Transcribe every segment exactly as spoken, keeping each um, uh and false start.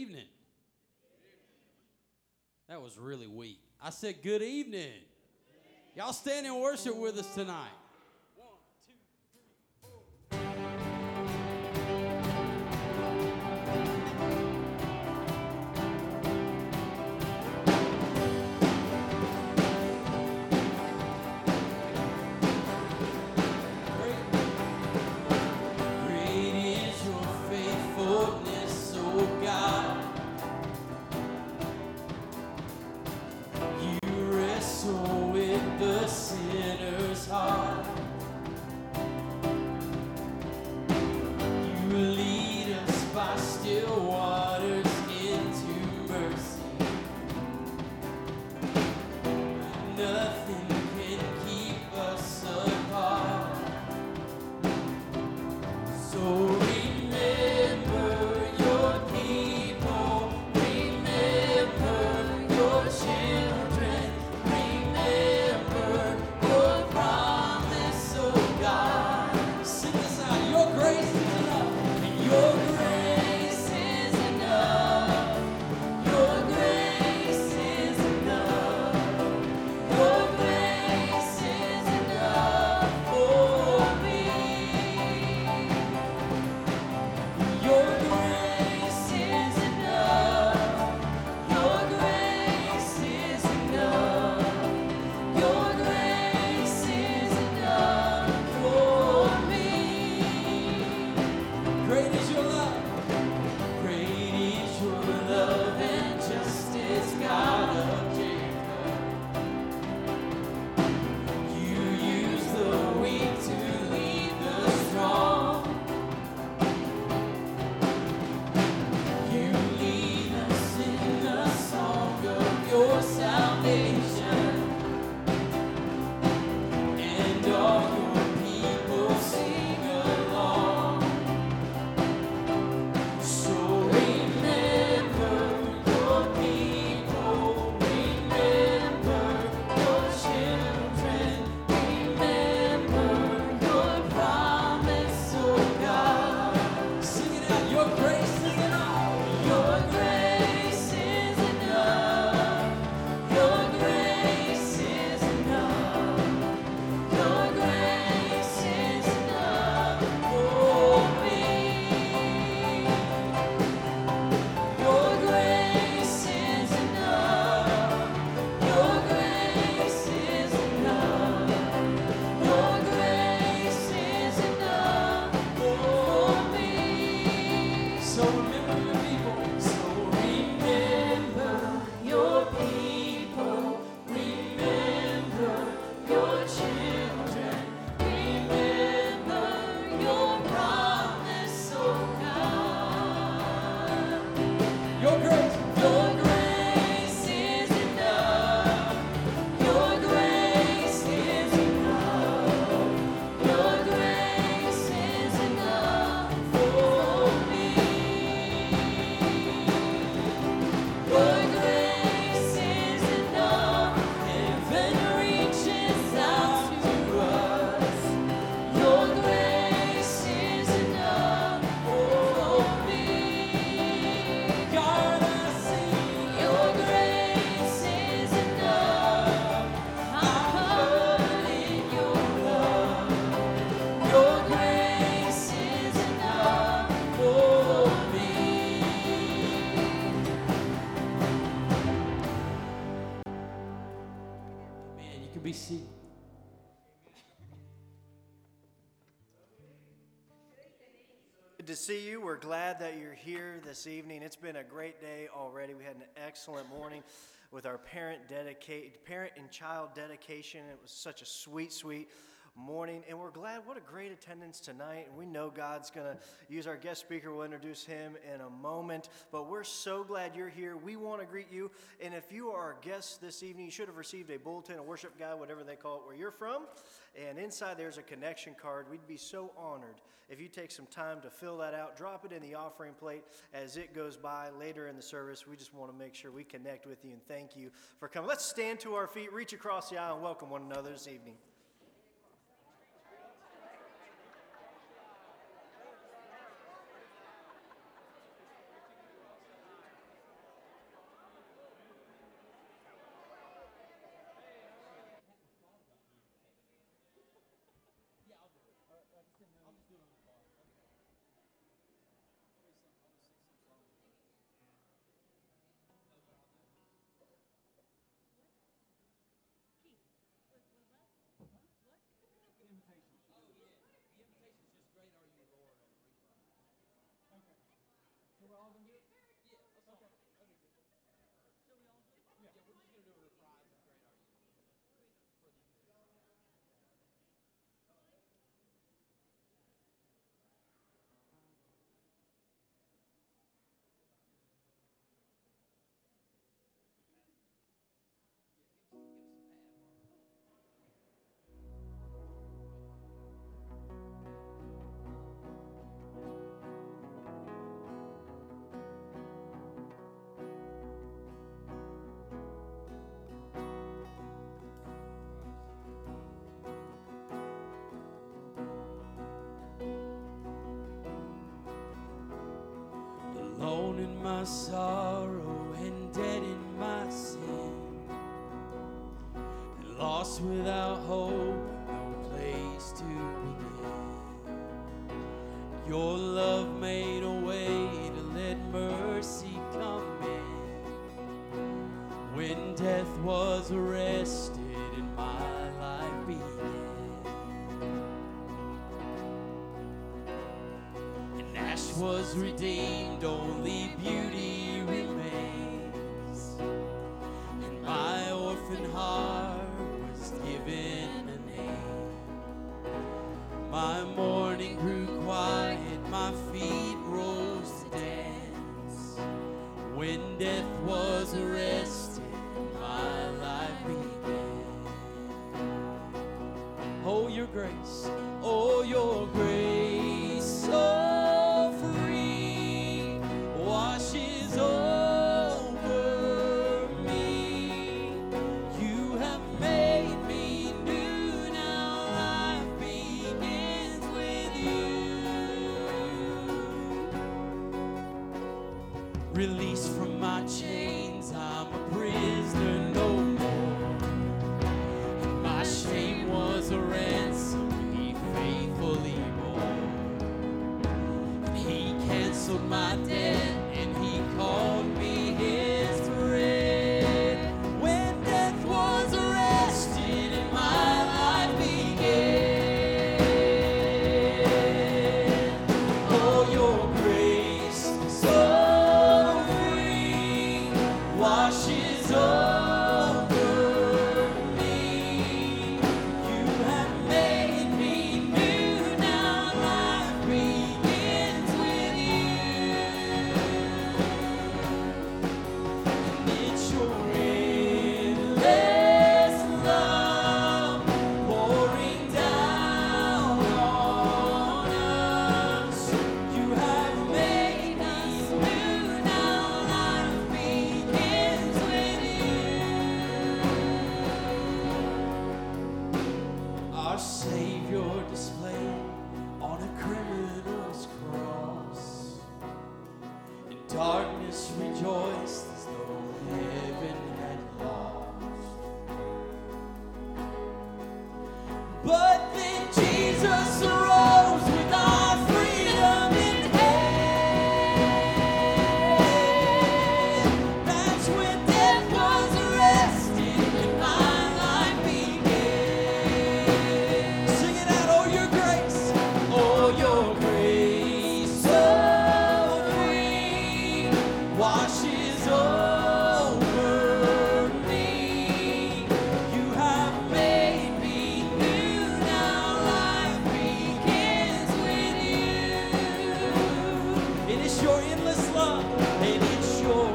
evening. That was really weak. I said good evening. Y'all stand and worship with us tonight. Be seated. Good to see you. We're glad that you're here this evening. It's been a great day already. We had an excellent morning with our parent dedicate, parent and child dedication. It was such a sweet, sweet morning, and we're glad. What a great attendance tonight. We know God's going to use our guest speaker. We'll introduce him in a moment, but we're so glad you're here. We want to greet you, and if you are our guest this evening, you should have received a bulletin, a worship guide, whatever they call it, where you're from, and inside there's a connection card. We'd be so honored if you take some time to fill that out, drop it in the offering plate as it goes by later in the service. We just want to make sure we connect with you, and thank you for coming. Let's stand to our feet, reach across the aisle, and welcome one another this evening. my sorrow and dead in my sin, and lost without hope, no place to begin. Your love made a way to let mercy come in. When death was arrested and my life began, and ash was redeemed, only beauty remains, and my orphan heart was given a name. My mourning grew quiet, my feet rose to dance. When death was arrested, my life began. Oh, your grace, oh, your grace, so free, washes over me. You have made me new, now life begins with you. Released from my chains, I'm a prisoner no more. And my shame was a ransom he faithfully bore. And he canceled my debt and he called me his friend. When death was arrested and my life began. Oh, your grace so free washes over me. You have made me new, now life begins with you. And it's your endless love pouring down on us. You have made us new, now life begins with you. Our Savior displayed on a criminal's cross, and darkness rejoiced as though heaven had lost. But then Jesus arose with our freedom in hand. That's when death was arrested and my life began. Sing it out, oh, your grace, oh, your grace so free washes over me. You have made me new, now life begins with you. It is your endless love, and it's your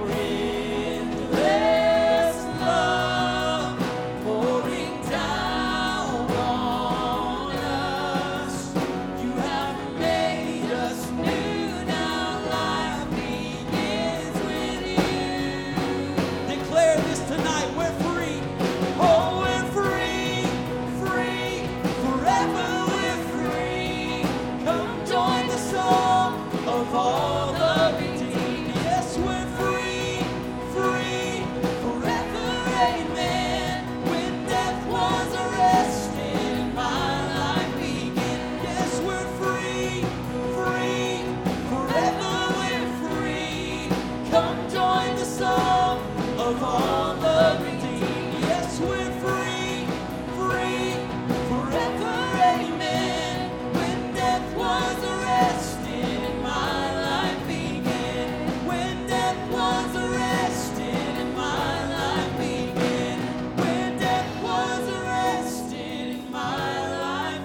endless love pouring down on us. You have made us new, now life begins with you. Declare this tonight, we're free. Oh, we're free, free, forever we're free. Come join the song of all the redeemed. Yes, we're free, free, forever, amen. When death was arrested and my life began. Yes, we're free, free, forever we're free. Come join the song of all the redeemed. Yes, we're free, free, forever, amen. When death was arrested and my life began. When death was arrested and my life began. When death was arrested and my life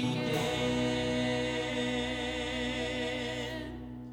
began.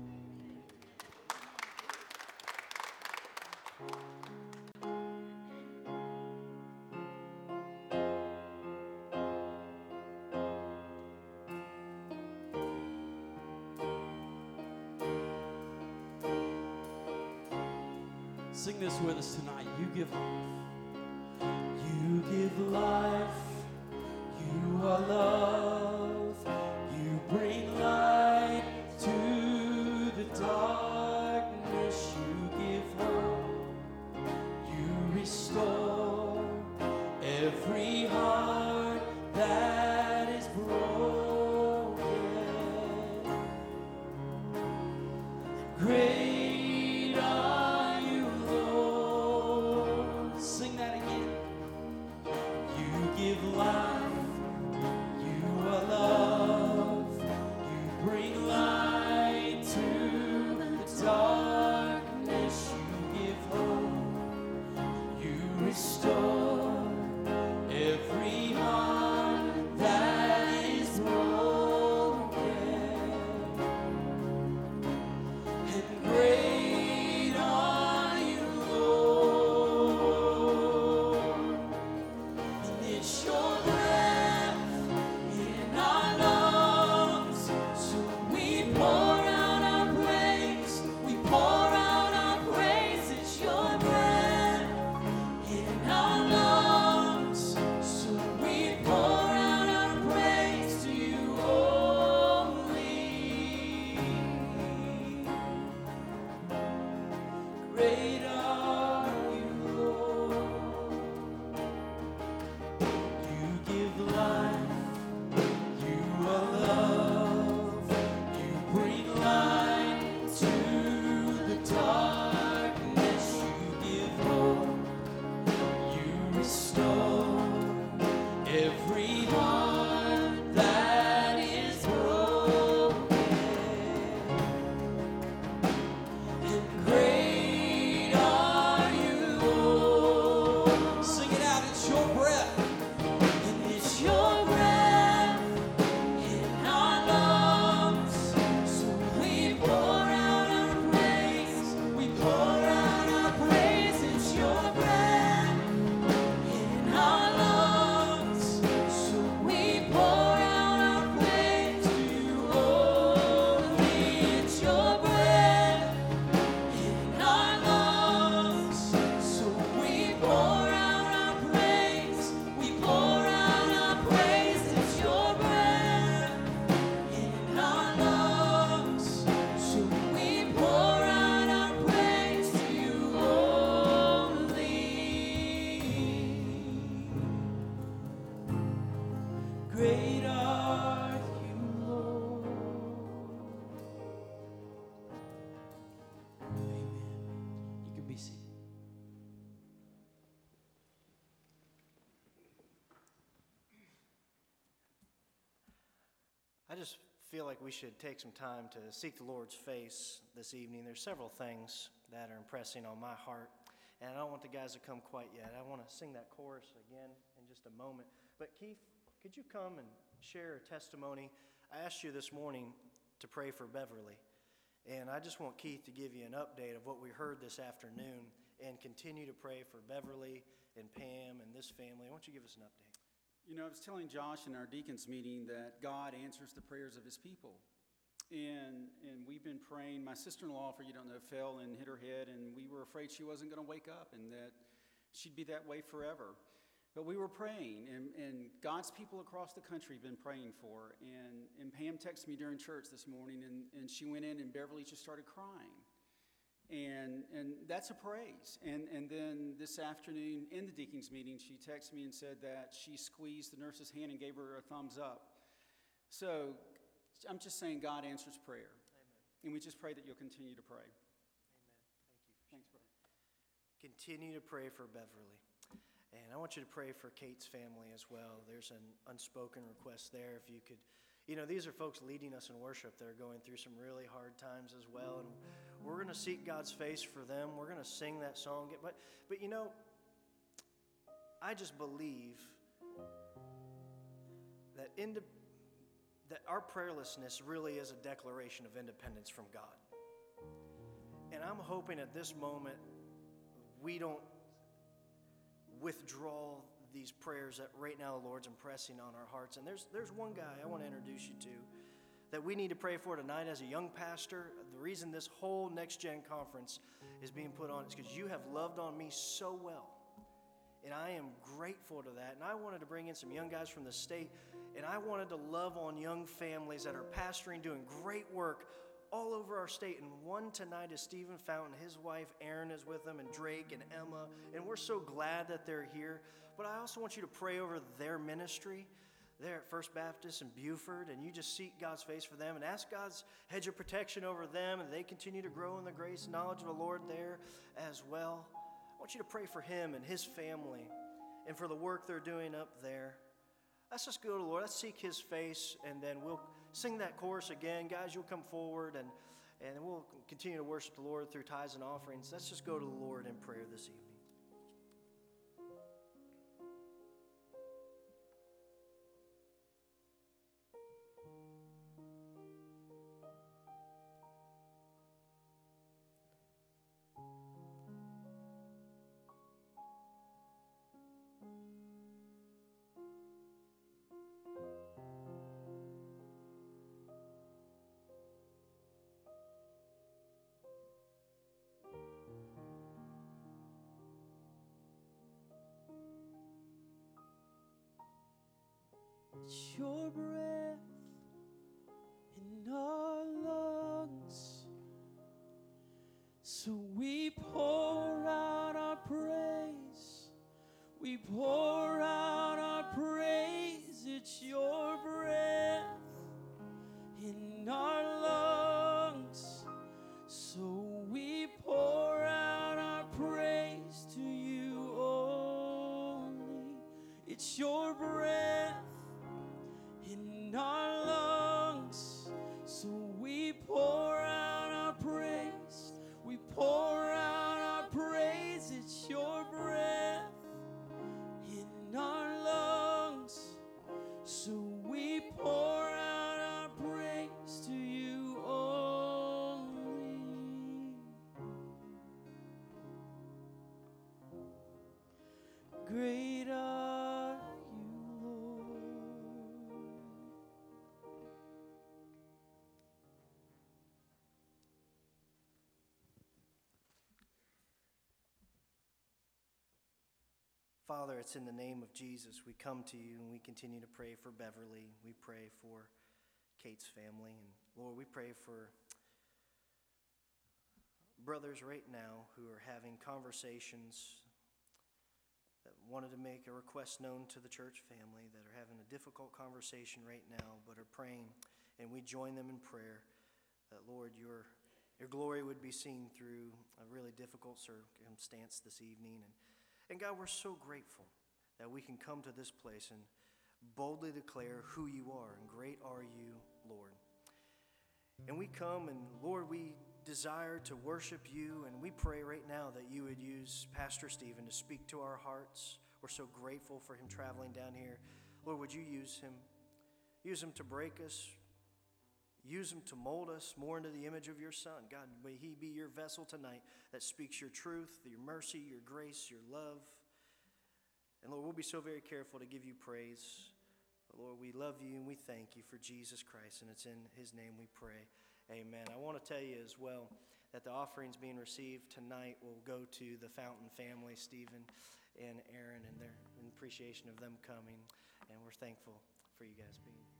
Sing this with us tonight. You give life. You give life. You are love. You bring light to the darkness. You Great are you, Lord. You give life, you are love, you bring light to the darkness, you give hope, you restore every heart that is broken. And great are you, Lord. Sing it out, it's your breath. And it's your breath in our lungs. So we pour out our praise. We pour out our praise. It's your breath in our lungs. So we pour out our praise to you only. It's your breath in our lungs. So we pour out our praise. We pour out our praise. It's your breath in our lungs. So we pour out our praise to you only. Great are you, Lord. Amen. You can be seated. I just feel like we should take some time to seek the Lord's face this evening. There's several things that are impressing on my heart, and I don't want the guys to come quite yet. I want to sing that chorus again in just a moment. But Keith, could you come and share a testimony? I asked you this morning to pray for Beverly, and I just want Keith to give you an update of what we heard this afternoon and continue to pray for Beverly and Pam and this family. Why don't you give us an update? You know, I was telling Josh in our deacons meeting that God answers the prayers of his people. And and we've been praying. My sister-in-law, for you don't know, fell and hit her head, and we were afraid she wasn't going to wake up and that she'd be that way forever. But we were praying, and, and God's people across the country have been praying for her. And, and Pam texted me during church this morning, and, and she went in, and Beverly just started crying. And and that's a praise. And and then this afternoon in the deacons meeting, she texted me and said that she squeezed the nurse's hand and gave her a thumbs up. So I'm just saying God answers prayer. Amen. And we just pray that you'll continue to pray. Amen. Thank you. Thanks, brother. Continue to pray for Beverly. And I want you to pray for Kate's family as well. There's an unspoken request there. If you could, you know, these are folks leading us in worship that are going through some really hard times as well. And we're going to seek God's face for them. We're going to sing that song. But, but you know, I just believe that, ind- that our prayerlessness really is a declaration of independence from God. And I'm hoping at this moment we don't withdraw these prayers that right now the Lord's impressing on our hearts. And there's there's one guy I want to introduce you to that we need to pray for tonight as a young pastor. The reason this whole Next Gen conference is being put on is because you have loved on me so well. And I am grateful to that. And I wanted to bring in some young guys from the state, and I wanted to love on young families that are pastoring, doing great work all over our state. And one tonight is Stephen Fountain. His wife Erin is with them, and Drake and Emma, and we're so glad that they're here. But I also want you to pray over their ministry there at First Baptist in Buford, and you just seek God's face for them and ask God's hedge of protection over them, and they continue to grow in the grace and knowledge of the Lord there as well. I want you to pray for him and his family and for the work they're doing up there. Let's just go to the Lord. Let's seek his face, and then we'll sing that chorus again. Guys, you'll come forward, and, and we'll continue to worship the Lord through tithes and offerings. Let's just go to the Lord in prayer this evening. It's your breath in our lungs, so we pour we pour out our praise. It's your breath in our lungs. So we pour out our praise to you only. It's your breath in our lungs. So we pour out our praise. We pour out our praise. It's your breath in our lungs. So we pour out our praise to you only. Great are you, Lord. Father, it's in the name of Jesus we come to you and we continue to pray for Beverly. We pray for Kate's family. And Lord, we pray for brothers right now who are having conversations that wanted to make a request known to the church family, that are having a difficult conversation right now, but are praying. And we join them in prayer that, Lord, your, your glory would be seen through a really difficult circumstance this evening. And And God, we're so grateful that we can come to this place and boldly declare who you are, and great are you, Lord. And we come and, Lord, we desire to worship you, and we pray right now that you would use Pastor Stephen to speak to our hearts. We're so grateful for him traveling down here. Lord, would you use him? Use him to break us. Use him to mold us more into the image of your Son. God, may he be your vessel tonight that speaks your truth, your mercy, your grace, your love. And Lord, we'll be so very careful to give you praise. Lord, we love you and we thank you for Jesus Christ, and it's in his name we pray. Amen. I want to tell you as well that the offerings being received tonight will go to the Fountain family, Stephen and Aaron, and their in appreciation of them coming. And we're thankful for you guys being here.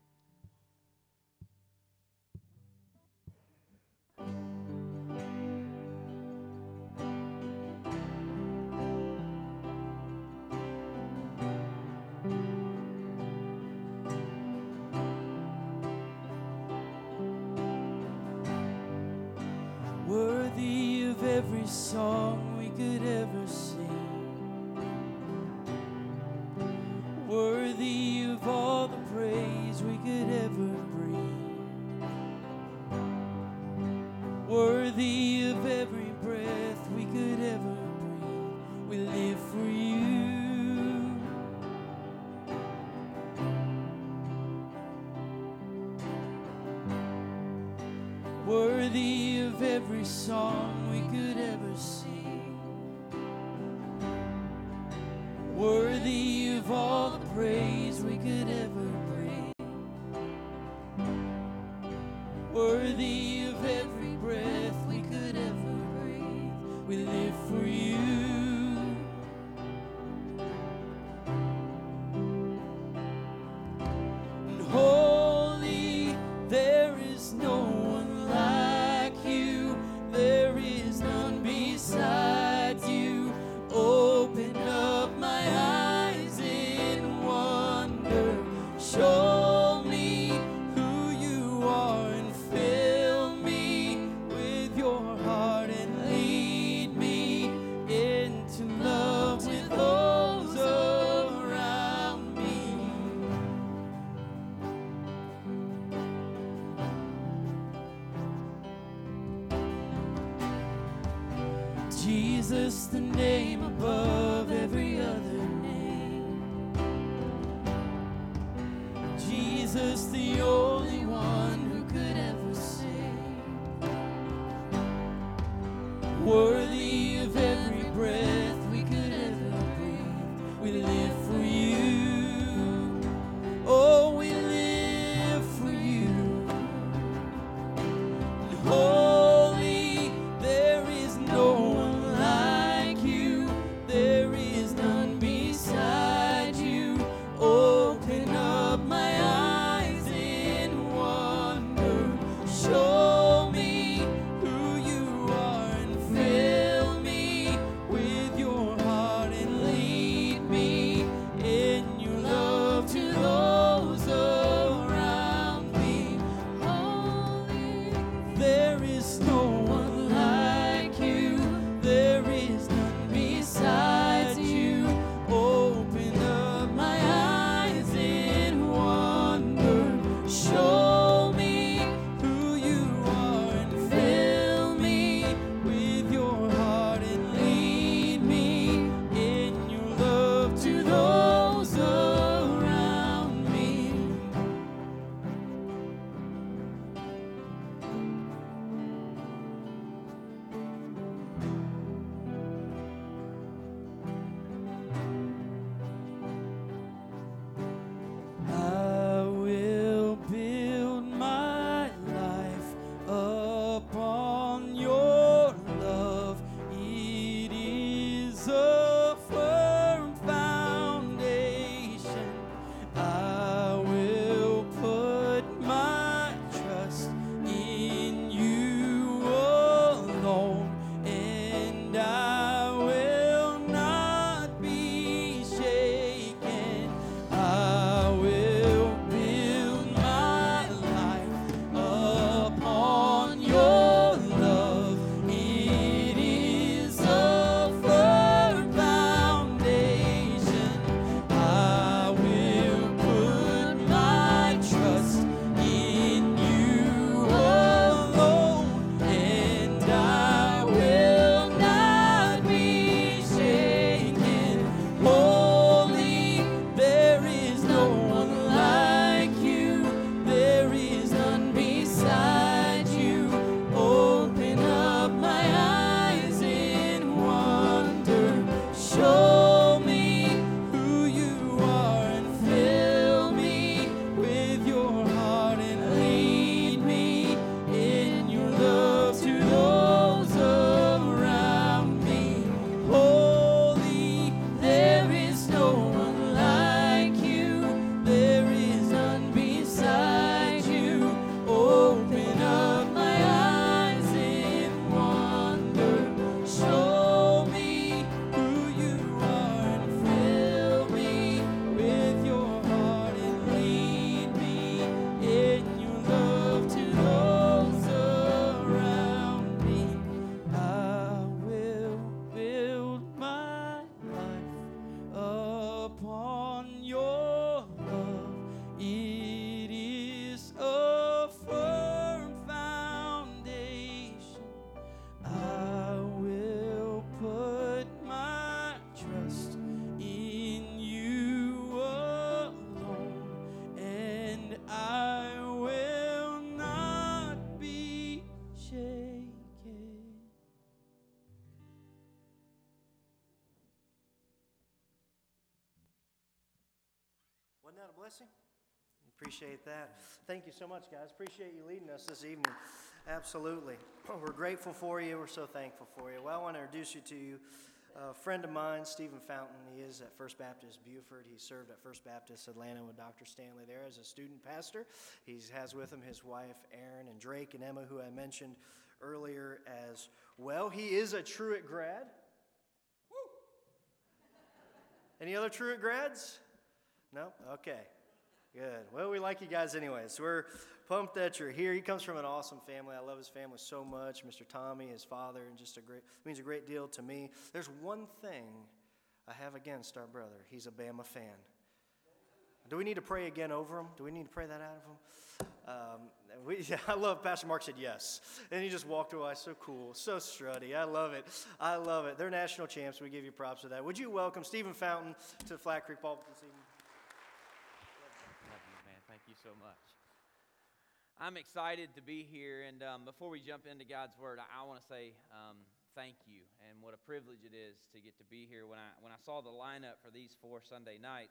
Worthy of every song we could ever sing, worthy of all the praise we could ever bring, worthy of every breath we could ever breathe. We live for you. Worthy of every song we could ever sing, worthy of all the praise we could ever bring, worthy of every breath we could ever breathe. We live for you. And holy, there is no one like you, there is none beside you. Open up my eyes in wonder, show me who you are, and fill me with your heart, and lead me into love with those around me. Jesus, the name above every other name. Jesus, the only one who could ever save. Worthy of every breath we could ever breathe. We live for you. Oh, we live for you. And holy, there is no one like you, there is none beside you. Open up my eyes in Isn't that a blessing? Appreciate that. Thank you so much, guys. Appreciate you leading us this evening. Absolutely. We're grateful for you. We're so thankful for you. Well, I want to introduce you to you. A friend of mine, Stephen Fountain. He is at First Baptist Buford. He served at First Baptist Atlanta with Doctor Stanley there as a student pastor. He has with him his wife, Erin, and Drake and Emma, who I mentioned earlier as well. He is a Truett grad. Woo! Any other Truett grads? No? Okay. Good. Well, we like you guys anyways. We're pumped that you're here. He comes from an awesome family. I love his family so much. Mister Tommy, his father, and just a great, means a great deal to me. There's one thing I have against our brother. He's a Bama fan. Do we need to pray again over him? Do we need to pray that out of him? Um, we, yeah, I love Pastor Mark said yes. And he just walked away. So cool. So strutty. I love it. I love it. They're national champs. We give you props for that. Would you welcome Stephen Fountain to Flat Creek Pulpit this evening? Thank you so much. I'm excited to be here, and um, before we jump into God's Word, I, I want to say um, thank you, and what a privilege it is to get to be here. When I when I saw the lineup for these four Sunday nights,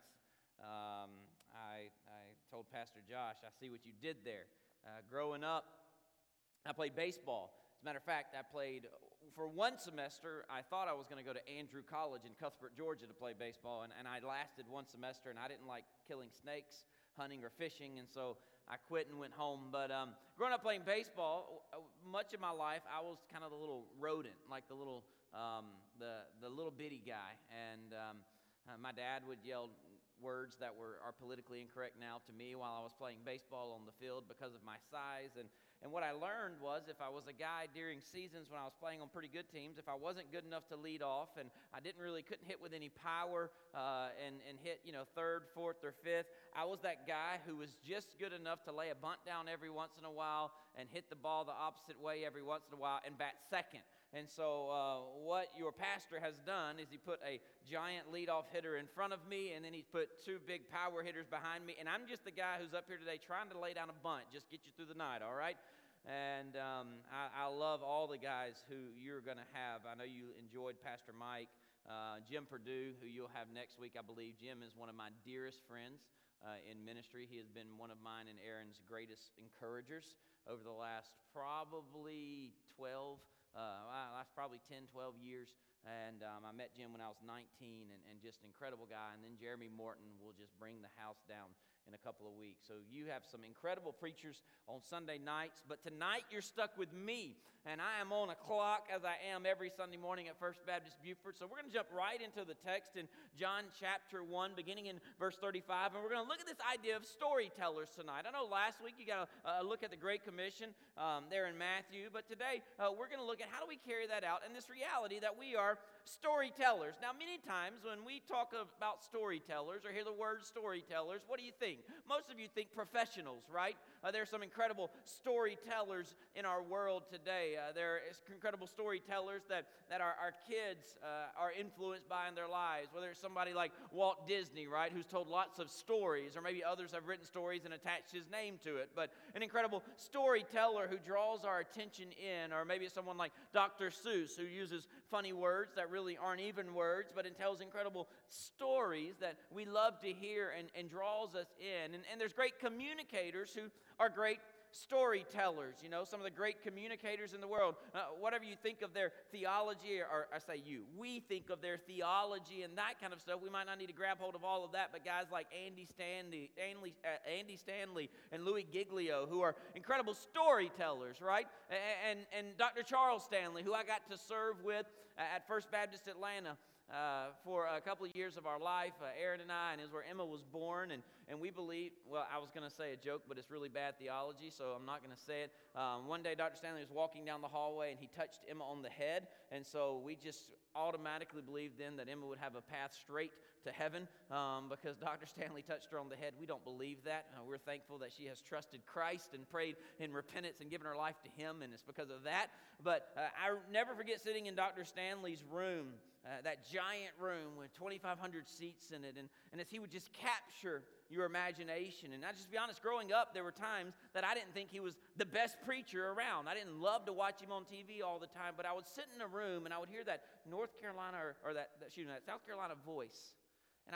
um, I, I told Pastor Josh, I see what you did there. Uh, growing up, I played baseball. As a matter of fact, I played, for one semester, I thought I was going to go to Andrew College in Cuthbert, Georgia to play baseball, and, and I lasted one semester, and I didn't like killing snakes, hunting or fishing, and so I quit and went home. But um, growing up playing baseball, much of my life I was kind of the little rodent, like the little um, the the little bitty guy. And um, uh, my dad would yell words that were are politically incorrect now to me while I was playing baseball on the field because of my size. And and what I learned was if I was a guy during seasons when I was playing on pretty good teams, if I wasn't good enough to lead off and I didn't really couldn't hit with any power uh, and and hit you know third, fourth, or fifth, I was that guy who was just good enough to lay a bunt down every once in a while and hit the ball the opposite way every once in a while and bat second. And so uh, what your pastor has done is he put a giant leadoff hitter in front of me, and then he's put two big power hitters behind me, and I'm just the guy who's up here today trying to lay down a bunt, just get you through the night, all right? And um, I, I love all the guys who you're going to have. I know you enjoyed Pastor Mike, uh, Jim Perdue, who you'll have next week, I believe. Jim is one of my dearest friends uh, in ministry. He has been one of mine and Aaron's greatest encouragers over the last probably twelve Uh, last probably ten, twelve years, and um, I met Jim when I was nineteen, and, and just an incredible guy. And then Jeremy Morton will just bring the house down in a couple of weeks. So you have some incredible preachers on Sunday nights, but tonight you're stuck with me, and I am on a clock as I am every Sunday morning at First Baptist Buford. So we're going to jump right into the text in John chapter one, beginning in verse thirty-five, and we're going to look at this idea of storytellers tonight. I know last week you got a, a look at the Great Commission um, there in Matthew, but today uh, we're going to look at how do we carry that out and this reality that we are storytellers. Now, many times when we talk about storytellers or hear the word storytellers, what do you think? Most of you think professionals, right? Uh, there are some incredible storytellers in our world today. Uh, there are incredible storytellers that, that our, our kids uh, are influenced by in their lives, whether it's somebody like Walt Disney, right, who's told lots of stories, or maybe others have written stories and attached his name to it, but an incredible storyteller who draws our attention in, or maybe it's someone like Doctor Seuss, who uses funny words that really aren't even words, but it tells incredible stories that we love to hear and, and draws us in. And, and there's great communicators who are great storytellers, you know, some of the great communicators in the world. Uh, whatever you think of their theology, or, or I say you, we think of their theology and that kind of stuff. We might not need to grab hold of all of that, but guys like Andy Stanley, Andy, uh, Andy Stanley and Louis Giglio, who are incredible storytellers, right? And, and, and Doctor Charles Stanley, who I got to serve with at First Baptist Atlanta Uh, for a couple of years of our life. uh, Aaron and I, and is where Emma was born, and, and we believe, well, I was going to say a joke, but it's really bad theology, so I'm not going to say it. Um, one day, Doctor Stanley was walking down the hallway, and he touched Emma on the head, and so we just automatically believed then that Emma would have a path straight to heaven um, because Doctor Stanley touched her on the head. We don't believe that. Uh, we're thankful that she has trusted Christ and prayed in repentance and given her life to Him, and it's because of that. But uh, I never forget sitting in Doctor Stanley's room, Uh, that giant room with twenty-five hundred seats in it, and, and as he would just capture your imagination. And I just be honest, growing up, there were times that I didn't think he was the best preacher around. I didn't love to watch him on T V all the time, but I would sit in a room and I would hear that North Carolina, or, or that, that, excuse me, that South Carolina voice, and I would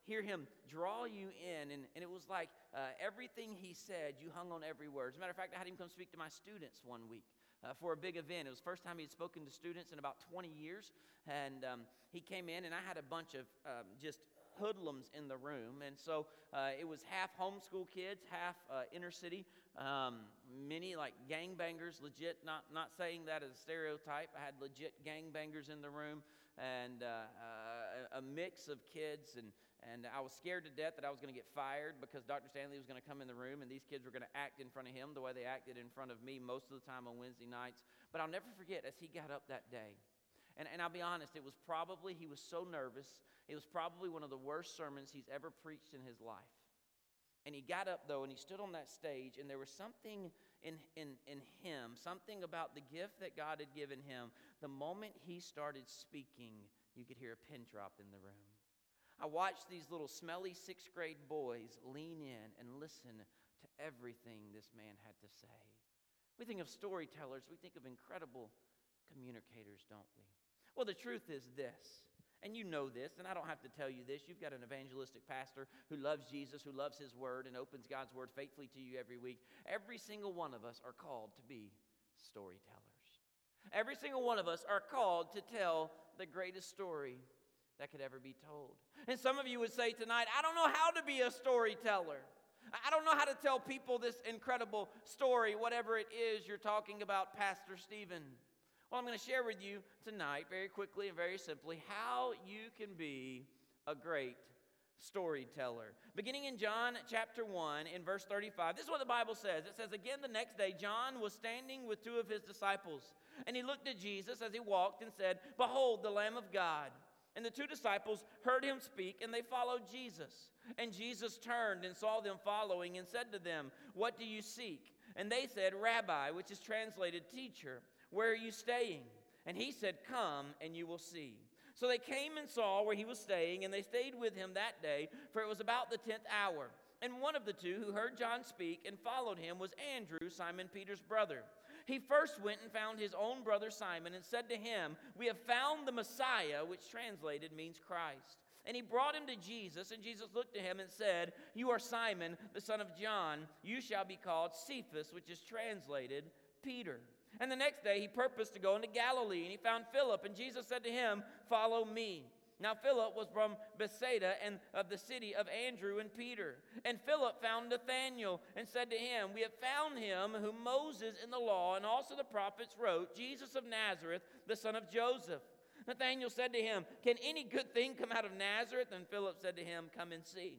hear him draw you in. And, and it was like uh, everything he said, you hung on every word. As a matter of fact, I had him come speak to my students one week uh, for a big event. It was the first time he had spoken to students in about twenty years. And um, he came in, and I had a bunch of um, just hoodlums in the room. And so uh, it was half homeschool kids, half uh, inner city, um, many like gangbangers, legit, not, not saying that as a stereotype. I had legit gangbangers in the room, and uh, uh, a mix of kids, and, and I was scared to death that I was going to get fired because Doctor Stanley was going to come in the room and these kids were going to act in front of him the way they acted in front of me most of the time on Wednesday nights. But I'll never forget as he got up that day. And, and I'll be honest, it was probably, he was so nervous, it was probably one of the worst sermons he's ever preached in his life. And he got up, though, and he stood on that stage, and there was something in, in, in him, something about the gift that God had given him. The moment he started speaking, you could hear a pin drop in the room. I watched these little smelly sixth grade boys lean in and listen to everything this man had to say. We think of storytellers, we think of incredible communicators, don't we? Well, the truth is this, and you know this, and I don't have to tell you this. You've got an evangelistic pastor who loves Jesus, who loves his word, and opens God's word faithfully to you every week. Every single one of us are called to be storytellers. Every single one of us are called to tell the greatest story that could ever be told. And some of you would say tonight, I don't know how to be a storyteller. I don't know how to tell people this incredible story, whatever it is you're talking about, Pastor Stephen. Well, I'm going to share with you tonight, very quickly and very simply, how you can be a great storyteller. Beginning in John chapter one, in verse thirty-five, this is what the Bible says. It says, again, the next day, John was standing with two of his disciples, and he looked at Jesus as he walked and said, behold, the Lamb of God. And the two disciples heard him speak, and they followed Jesus. And Jesus turned and saw them following and said to them, what do you seek? And they said, Rabbi, which is translated teacher, where are you staying? And he said, come and you will see. So they came and saw where he was staying, and they stayed with him that day, for it was about the tenth hour. And one of the two who heard John speak and followed him was Andrew, Simon Peter's brother. He first went and found his own brother Simon and said to him, we have found the Messiah, which translated means Christ. And he brought him to Jesus, and Jesus looked at him and said, you are Simon, the son of John. You shall be called Cephas, which is translated Peter. And the next day he purposed to go into Galilee, and he found Philip, and Jesus said to him, follow me. Now Philip was from Bethsaida, and of the city of Andrew and Peter. And Philip found Nathanael and said to him, we have found him whom Moses in the law and also the prophets wrote, Jesus of Nazareth, the son of Joseph. Nathanael said to him, can any good thing come out of Nazareth? And Philip said to him, come and see.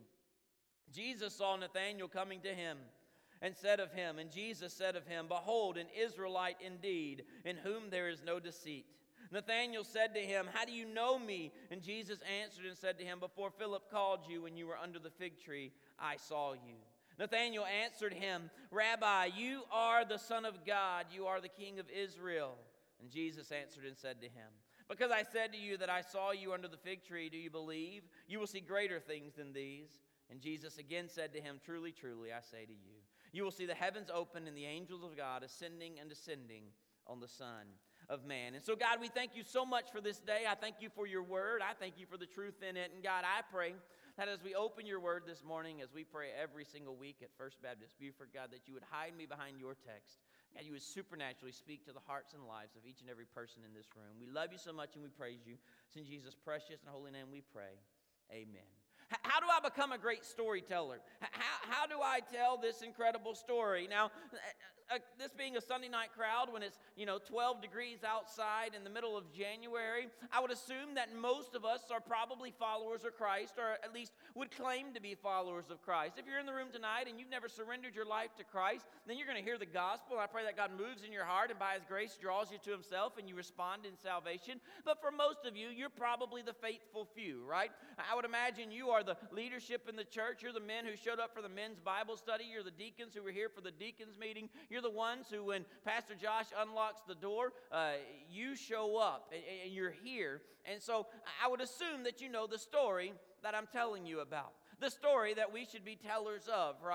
Jesus saw Nathanael coming to him, and said of him, and Jesus said of him, behold, an Israelite indeed, in whom there is no deceit. Nathanael said to him, how do you know me? And Jesus answered and said to him, before Philip called you when you were under the fig tree, I saw you. Nathanael answered him, Rabbi, you are the Son of God, you are the King of Israel. And Jesus answered and said to him, because I said to you that I saw you under the fig tree, do you believe? You will see greater things than these. And Jesus again said to him, truly, truly, I say to you, you will see the heavens open and the angels of God ascending and descending on the Son of Man. And so, God, we thank you so much for this day. I thank you for your word. I thank you for the truth in it. And God, I pray that as we open your word this morning, as we pray every single week at First Baptist Buford, God, that you would hide me behind your text. God, you would supernaturally speak to the hearts and lives of each and every person in this room. We love you so much and we praise you. It's in Jesus' precious and holy name we pray. Amen. How do I become a great storyteller? How, how do I tell this incredible story? Now, uh, this being a Sunday night crowd when it's, you know, twelve degrees outside in the middle of January, I would assume that most of us are probably followers of Christ, or at least would claim to be followers of Christ. If you're in the room tonight and you've never surrendered your life to Christ, then you're going to hear the gospel. I pray that God moves in your heart and by his grace draws you to himself and you respond in salvation. But for most of you, you're probably the faithful few, right? I would imagine you are the leadership in the church. You're the men who showed up for the men's Bible study. You're the deacons who were here for the deacons meeting. You're the ones who, when Pastor Josh unlocks the door, uh, you show up and, and you're here. And so I would assume that you know the story that I'm telling you about. The story that we should be tellers of, right?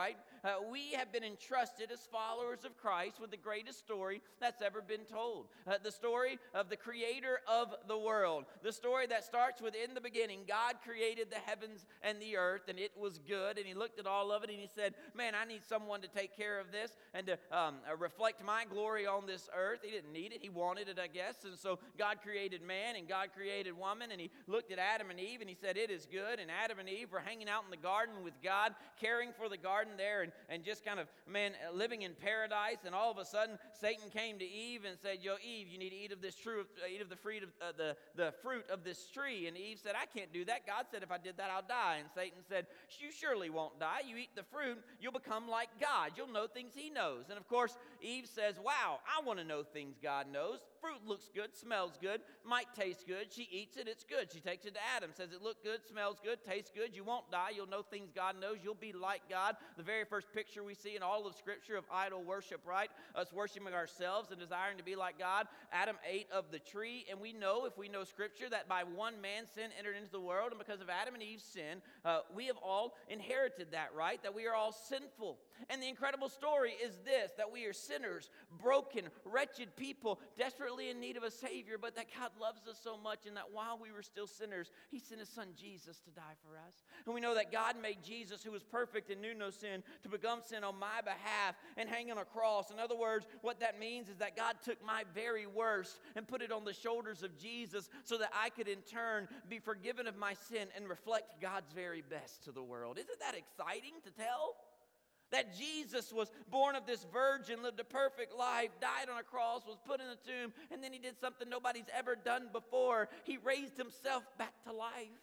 uh, we have been entrusted as followers of Christ with the greatest story that's ever been told. Uh, the story of the creator of the world. The story that starts with, in the beginning, God created the heavens and the earth, and it was good. And he looked at all of it, and he said, man, I need someone to take care of this and to um, uh, reflect my glory on this earth. He didn't need it. He wanted it, I guess. And so God created man, and God created woman, and he looked at Adam and Eve, and he said, it is good. And Adam and Eve were hanging out in the garden with God, caring for the garden there, and, and just kind of, man, living in paradise. And all of a sudden, Satan came to Eve and said, yo, Eve, you need to eat of this true, uh, eat of the fruit of uh, the, the fruit of this tree. And Eve said, I can't do that. God said, if I did that, I'll die. And Satan said, you surely won't die. You eat the fruit, you'll become like God. You'll know things he knows. And of course, Eve says, wow, I want to know things God knows. Fruit looks good, smells good, might taste good. She eats it, it's good. She takes it to Adam, says it look good, smells good, tastes good. You won't die. You'll know things God knows. You'll be like God. The very first picture we see in all of Scripture of idol worship, right? Us worshiping ourselves and desiring to be like God. Adam ate of the tree, and we know, if we know Scripture, that by one man sin entered into the world, and because of Adam and Eve's sin, uh, we have all inherited that, right? That we are all sinful. And the incredible story is this, that we are sinners, broken, wretched people, desperately in need of a Savior, but that God loves us so much, and that while we were still sinners, he sent his son Jesus to die for us. And we know that God made Jesus, who was perfect and knew no sin, to become sin on my behalf and hang on a cross. In other words, what that means is that God took my very worst and put it on the shoulders of Jesus so that I could in turn be forgiven of my sin and reflect God's very best to the world. Isn't that exciting to tell? That Jesus was born of this virgin, lived a perfect life, died on a cross, was put in a tomb, and then he did something nobody's ever done before. He raised himself back to life.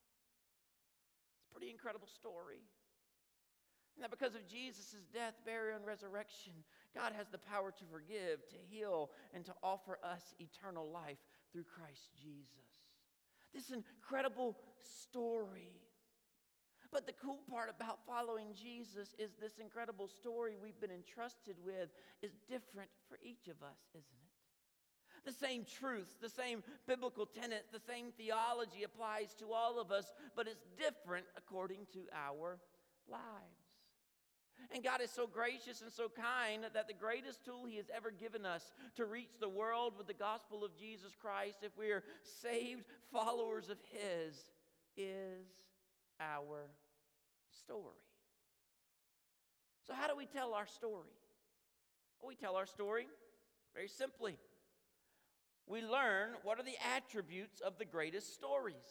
It's a pretty incredible story. And that because of Jesus' death, burial, and resurrection, God has the power to forgive, to heal, and to offer us eternal life through Christ Jesus. This incredible story. But the cool part about following Jesus is this incredible story we've been entrusted with is different for each of us, isn't it? The same truths, the same biblical tenets, the same theology applies to all of us, but it's different according to our lives. And God is so gracious and so kind that the greatest tool he has ever given us to reach the world with the gospel of Jesus Christ, if we are saved followers of his, is our story. So how do we tell our story? Well, we tell our story very simply. We learn what are the attributes of the greatest stories.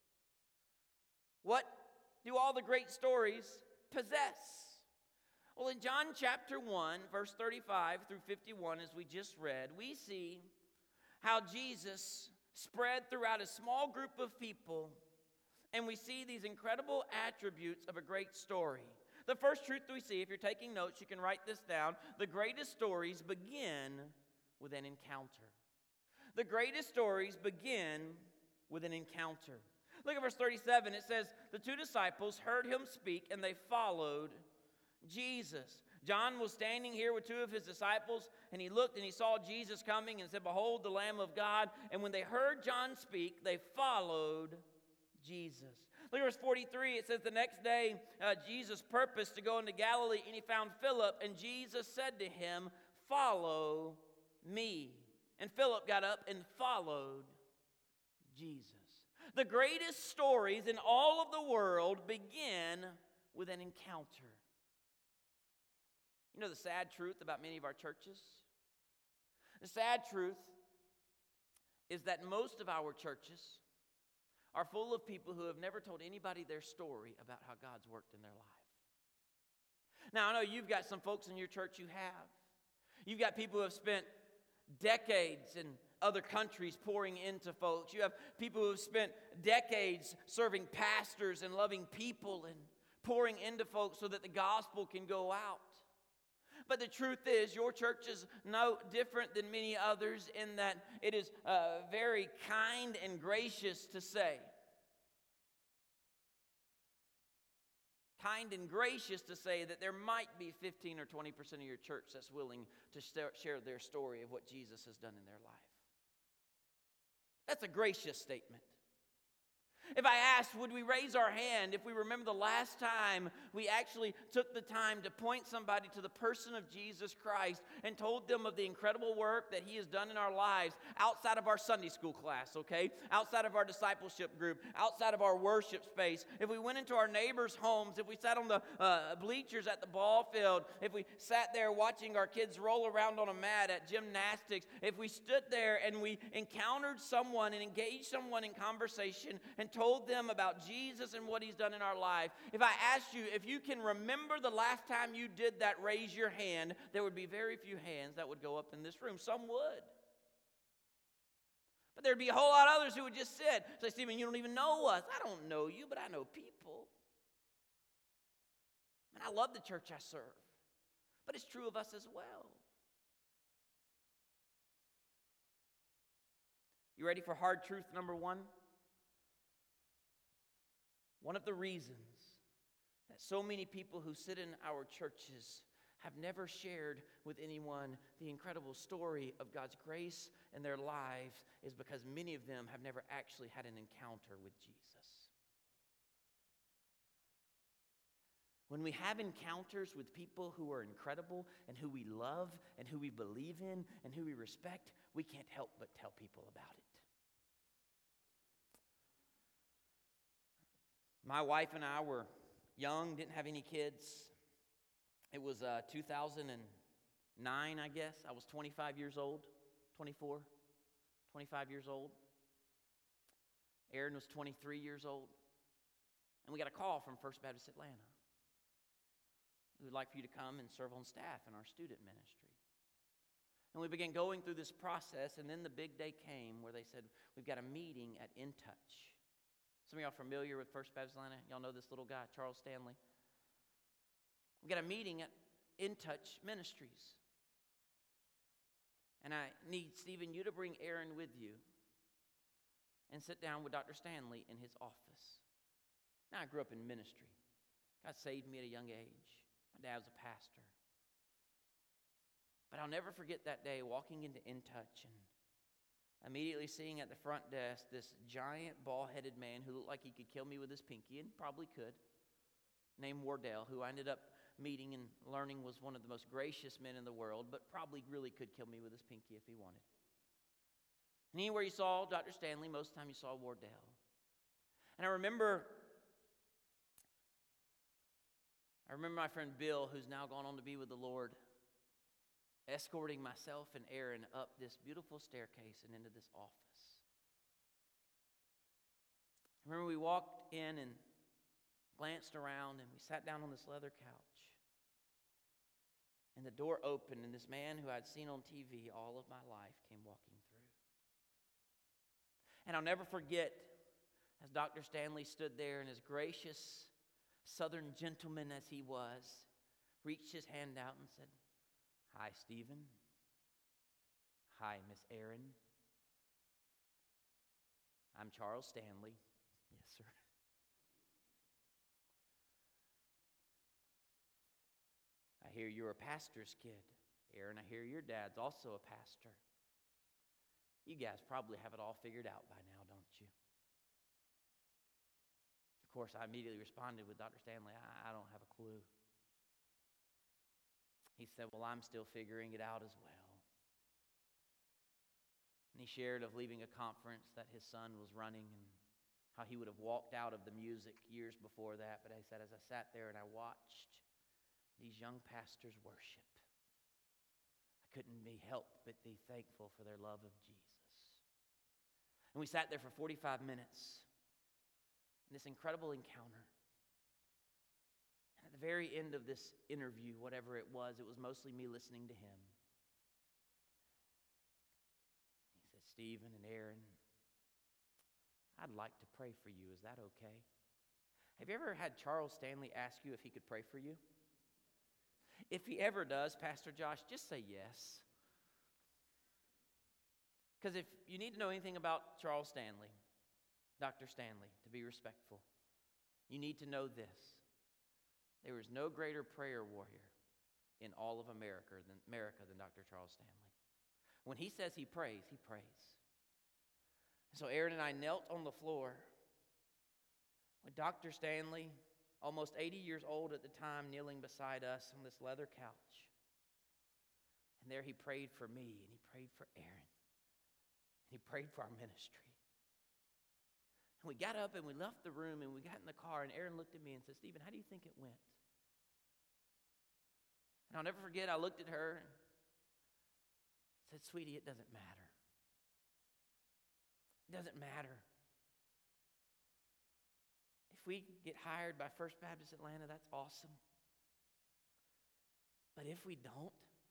What do all the great stories possess? Well, in John chapter one, verse thirty-five through fifty-one, as we just read, we see how Jesus spread throughout a small group of people, and we see these incredible attributes of a great story. The first truth we see, if you're taking notes, you can write this down. The greatest stories begin with an encounter. The greatest stories begin with an encounter. Look at verse thirty-seven. It says, the two disciples heard him speak, and they followed Jesus. John was standing here with two of his disciples, and he looked and he saw Jesus coming and said, behold, the Lamb of God. And when they heard John speak, they followed Jesus. Look at verse forty-three. It says, the next day, uh, Jesus purposed to go into Galilee, and he found Philip, and Jesus said to him, follow me. And Philip got up and followed Jesus. The greatest stories in all of the world begin with an encounter. You know the sad truth about many of our churches? The sad truth is that most of our churches are full of people who have never told anybody their story about how God's worked in their life. Now, I know you've got some folks in your church who have. You've got people who have spent decades in other countries pouring into folks. You have people who have spent decades serving pastors and loving people and pouring into folks so that the gospel can go out. But the truth is, your church is no different than many others in that it is uh, very kind and gracious to say. Kind and gracious to say that there might be fifteen or twenty percent of your church that's willing to share their story of what Jesus has done in their life. That's a gracious statement. If I asked, would we raise our hand if we remember the last time we actually took the time to point somebody to the person of Jesus Christ and told them of the incredible work that He has done in our lives outside of our Sunday school class, okay? Outside of our discipleship group, outside of our worship space. If we went into our neighbors' homes, if we sat on the uh, bleachers at the ball field, if we sat there watching our kids roll around on a mat at gymnastics, if we stood there and we encountered someone and engaged someone in conversation and told them about Jesus and what He's done in our life. If I asked you if you can remember the last time you did that, raise your hand, there would be very few hands that would go up in this room. Some would. But there'd be a whole lot of others who would just sit. Say, Stephen, you don't even know us. I don't know you, but I know people. And I love the church I serve. But it's true of us as well. You ready for hard truth number one? One of the reasons that so many people who sit in our churches have never shared with anyone the incredible story of God's grace in their lives is because many of them have never actually had an encounter with Jesus. When we have encounters with people who are incredible and who we love and who we believe in and who we respect, we can't help but tell people about it. My wife and I were young, didn't have any kids. It was uh, two thousand nine, I guess. I was twenty-five years old, twenty-four, twenty-five years old. Aaron was twenty-three years old. And we got a call from First Baptist Atlanta. We would like for you to come and serve on staff in our student ministry. And we began going through this process, and then the big day came where they said, we've got a meeting at In Touch. Some of y'all familiar with First Baptist Atlanta? Y'all know this little guy, Charles Stanley. We got a meeting at In Touch Ministries. And I need, Stephen, you to bring Aaron with you and sit down with Doctor Stanley in his office. Now, I grew up in ministry. God saved me at a young age. My dad was a pastor. But I'll never forget that day walking into In Touch and immediately seeing at the front desk this giant, bald-headed man who looked like he could kill me with his pinky, and probably could, named Wardell, who I ended up meeting and learning was one of the most gracious men in the world, but probably really could kill me with his pinky if he wanted. And anywhere you saw Doctor Stanley, most of the time you saw Wardell. And I remember, I remember my friend Bill, who's now gone on to be with the Lord, escorting myself and Aaron up this beautiful staircase and into this office. I remember we walked in and glanced around and we sat down on this leather couch. And the door opened and this man who I'd seen on T V all of my life came walking through. And I'll never forget as Doctor Stanley stood there and as gracious Southern gentleman as he was, reached his hand out and said, "Hi, Stephen. Hi, Miss Aaron. I'm Charles Stanley." Yes, sir. "I hear you're a pastor's kid. Aaron, I hear your dad's also a pastor. You guys probably have it all figured out by now, don't you?" Of course, I immediately responded with, "Doctor Stanley, I, I don't have a clue." He said, "Well, I'm still figuring it out as well." And he shared of leaving a conference that his son was running and how he would have walked out of the music years before that. But he said, as I sat there and I watched these young pastors worship, I couldn't be helped but be thankful for their love of Jesus. And we sat there for forty-five minutes in this incredible encounter. At the very end of this interview, whatever it was, it was mostly me listening to him. He said, "Stephen and Aaron, I'd like to pray for you. Is that okay?" Have you ever had Charles Stanley ask you if he could pray for you? If he ever does, Pastor Josh, just say yes. Because if you need to know anything about Charles Stanley, Doctor Stanley, to be respectful, you need to know this. There is no greater prayer warrior in all of America than, America than Doctor Charles Stanley. When he says he prays, he prays. So Aaron and I knelt on the floor with Doctor Stanley, almost eighty years old at the time, kneeling beside us on this leather couch. And there he prayed for me, and he prayed for Aaron. He prayed for our ministry. And we got up and we left the room and we got in the car, and Aaron looked at me and said, "Stephen, how do you think it went?" And I'll never forget, I looked at her and said, "Sweetie, it doesn't matter. It doesn't matter. If we get hired by First Baptist Atlanta, that's awesome. But if we don't,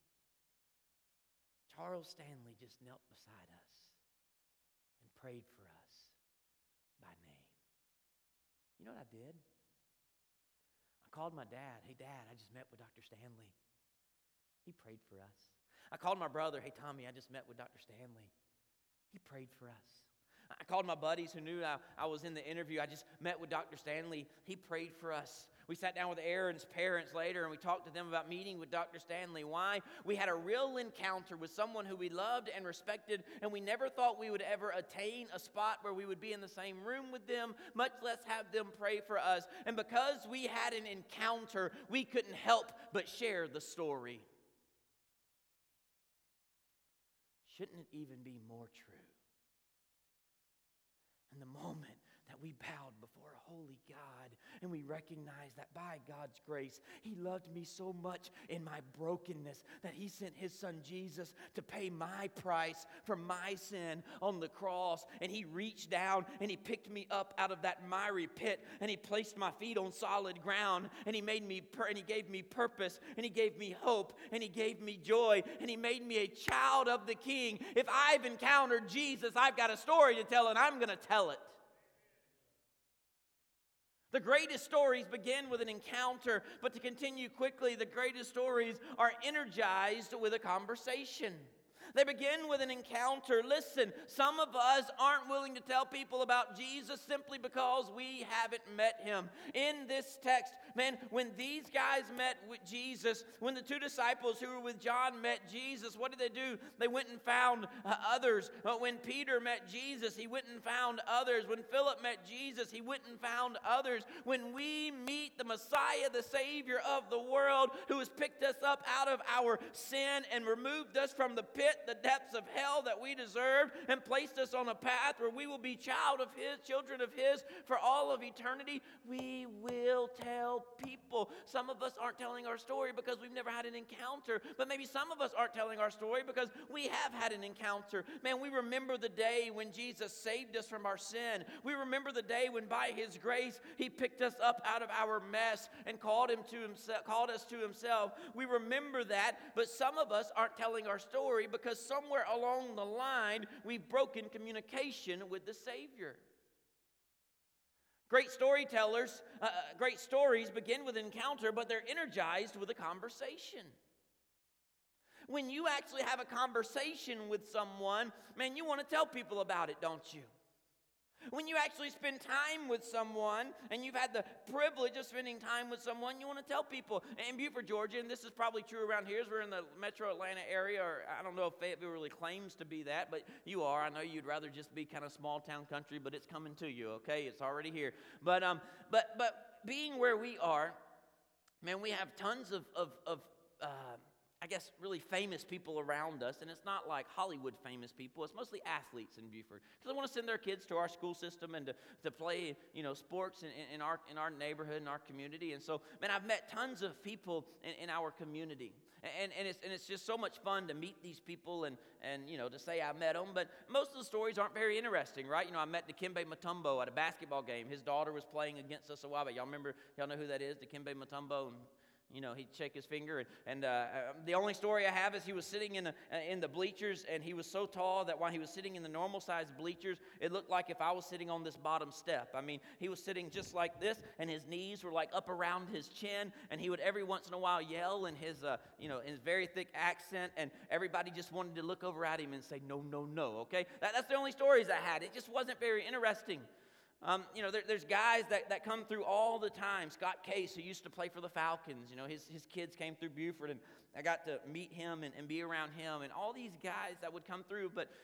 Charles Stanley just knelt beside us and prayed for us by name." You know what I did? I called my dad. "Hey, Dad, I just met with Doctor Stanley. He prayed for us." I called my brother. "Hey, Tommy, I just met with Doctor Stanley. He prayed for us." I called my buddies who knew I, I was in the interview. "I just met with Doctor Stanley. He prayed for us." We sat down with Aaron's parents later and we talked to them about meeting with Doctor Stanley. Why? We had a real encounter with someone who we loved and respected, and we never thought we would ever attain a spot where we would be in the same room with them, much less have them pray for us. And because we had an encounter, we couldn't help but share the story. Shouldn't it even be more true? And the moment that we bowed before a holy God and we recognized that by God's grace, He loved me so much in my brokenness that He sent His Son Jesus to pay my price for my sin on the cross. And He reached down and He picked me up out of that miry pit and He placed my feet on solid ground, and He made me pur- and He gave me purpose, and He gave me hope, and He gave me joy, and He made me a child of the King. If I've encountered Jesus, I've got a story to tell, and I'm going to tell it. The greatest stories begin with an encounter, but to continue quickly, the greatest stories are energized with a conversation. They begin with an encounter. Listen, some of us aren't willing to tell people about Jesus simply because we haven't met Him. In this text, man, when these guys met with Jesus, when the two disciples who were with John met Jesus, what did they do? They went and found uh, others. Uh, when Peter met Jesus, he went and found others. When Philip met Jesus, he went and found others. When we meet the Messiah, the Savior of the world, who has picked us up out of our sin and removed us from the pit, the depths of hell that we deserved, and placed us on a path where we will be child of His, children of His for all of eternity, we will tell people. Some of us aren't telling our story because we've never had an encounter, but maybe some of us aren't telling our story because we have had an encounter. Man, we remember the day when Jesus saved us from our sin. We remember the day when by His grace He picked us up out of our mess and called him to himself, called us to Himself. We remember that, but some of us aren't telling our story because somewhere along the line we've broken communication with the Savior. Great storytellers, uh, great stories begin with an encounter, but they're energized with a conversation. When you actually have a conversation with someone, man, you want to tell people about it, don't you? When you actually spend time with someone, and you've had the privilege of spending time with someone, you want to tell people. In Beaufort, Georgia, and this is probably true around here, as we're in the metro Atlanta area, or I don't know if Fayetteville really claims to be that, but you are. I know you'd rather just be kind of small town country, but it's coming to you, okay? It's already here. But um, but but being where we are, man, we have tons of of of. Uh, I guess, really famous people around us, and it's not like Hollywood famous people. It's mostly athletes in Beaufort, because they want to send their kids to our school system and to, to play, you know, sports in, in our in our neighborhood, in our community. And so, man, I've met tons of people in, in our community, and and it's and it's just so much fun to meet these people and and you know to say I met them. But most of the stories aren't very interesting, right? You know, I met Dikembe Mutombo at a basketball game. His daughter was playing against us a while back. Y'all remember? Y'all know who that is? Dikembe Mutombo. And, you know, he'd shake his finger. And, and uh, the only story I have is he was sitting in the, uh, in the bleachers, and he was so tall that while he was sitting in the normal-sized bleachers, it looked like if I was sitting on this bottom step. I mean, he was sitting just like this, and his knees were like up around his chin, and he would every once in a while yell in his, uh, you know, in his very thick accent, and everybody just wanted to look over at him and say, no, no, no, okay? That, that's the only stories I had. It just wasn't very interesting. Um, you know, there, there's guys that, that come through all the time. Scott Case, who used to play for the Falcons, you know, his, his kids came through Beaufort, and I got to meet him and, and be around him, and all these guys that would come through. But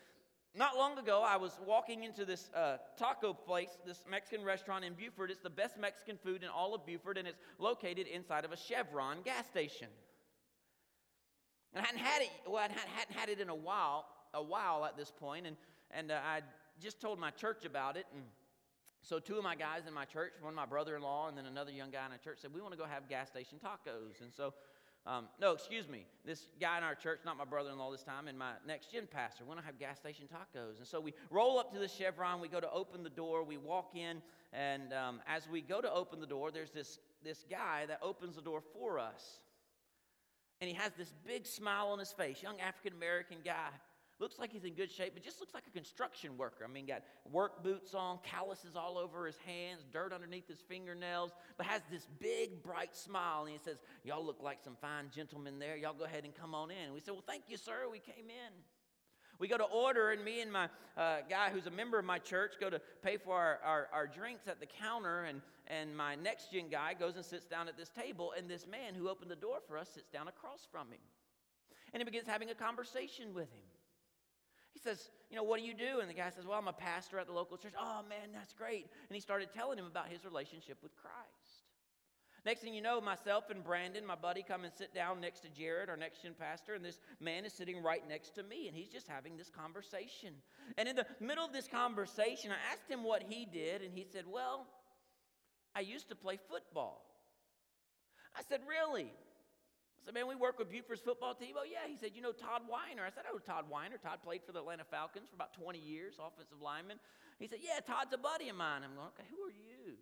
not long ago, I was walking into this uh, taco place, this Mexican restaurant in Buford. It's the best Mexican food in all of Buford, and it's located inside of a Chevron gas station. And I hadn't had it, well, I hadn't had it in a while, a while at this point, and and uh, I just told my church about it, and so two of my guys in my church, one my brother-in-law, and then another young guy in our church said, we want to go have gas station tacos. And so, um, no, excuse me, this guy in our church, not my brother-in-law this time, and my next-gen pastor, we want to have gas station tacos. And so we roll up to the Chevron, we go to open the door, we walk in, and um, as we go to open the door, there's this, this guy that opens the door for us. And he has this big smile on his face, young African-American guy. Looks like he's in good shape, but just looks like a construction worker. I mean, got work boots on, calluses all over his hands, dirt underneath his fingernails, but has this big, bright smile. And he says, y'all look like some fine gentlemen there. Y'all go ahead and come on in. And we said, well, thank you, sir. We came in. We go to order, and me and my uh, guy who's a member of my church go to pay for our, our, our drinks at the counter, and, and my next-gen guy goes and sits down at this table, and this man who opened the door for us sits down across from him. And he begins having a conversation with him. He says, you know, what do you do? And the guy says, well, I'm a pastor at the local church. Oh, man, that's great. And he started telling him about his relationship with Christ. Next thing you know, myself and Brandon, my buddy, come and sit down next to Jared, our next-gen pastor, and this man is sitting right next to me, and he's just having this conversation. And in the middle of this conversation, I asked him what he did, and he said, well, I used to play football. I said, really? I said, man, we work with Buford's football team. Oh, yeah. He said, you know Todd Weiner? I said, I know Todd Weiner. Todd played for the Atlanta Falcons for about twenty years, offensive lineman. He said, yeah, Todd's a buddy of mine. I'm going, okay, who are you?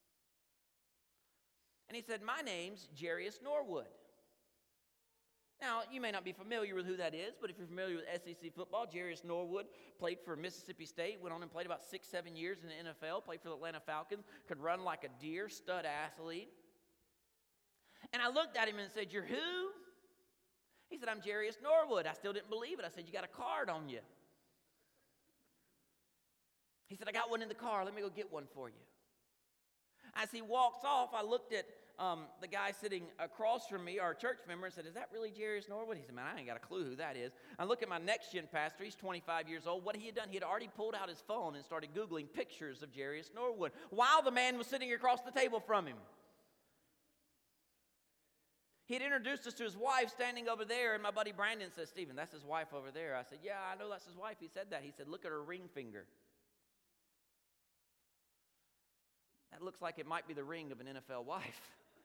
And he said, my name's Jarius Norwood. Now, you may not be familiar with who that is, but if you're familiar with S E C football, Jarius Norwood played for Mississippi State, went on and played about six, seven years in the N F L, played for the Atlanta Falcons, could run like a deer, stud athlete. And I looked at him and said, you're who? He said, I'm Jarius Norwood. I still didn't believe it. I said, you got a card on you. He said, I got one in the car. Let me go get one for you. As he walks off, I looked at um, the guy sitting across from me, our church member, and said, is that really Jarius Norwood? He said, man, I ain't got a clue who that is. I look at my next-gen pastor. He's twenty-five years old. What he had done, he had already pulled out his phone and started Googling pictures of Jarius Norwood while the man was sitting across the table from him. He had introduced us to his wife standing over there, and my buddy Brandon says, Stephen, that's his wife over there. I said, yeah, I know that's his wife. He said that. He said, look at her ring finger. That looks like it might be the ring of an N F L wife.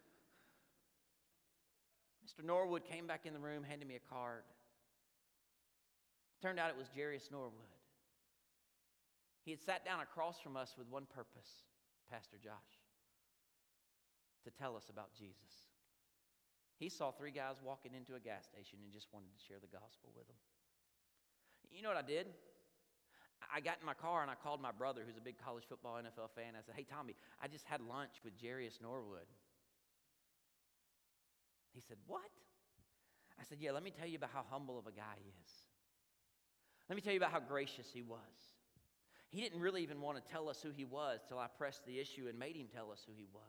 Mister Norwood came back in the room, handed me a card. Turned out it was Jarius Norwood. He had sat down across from us with one purpose, Pastor Josh, to tell us about Jesus. He saw three guys walking into a gas station and just wanted to share the gospel with them. You know what I did? I got in my car and I called my brother, who's a big college football N F L fan. I said, hey, Tommy, I just had lunch with Jarius Norwood. He said, what? I said, yeah, let me tell you about how humble of a guy he is. Let me tell you about how gracious he was. He didn't really even want to tell us who he was till I pressed the issue and made him tell us who he was.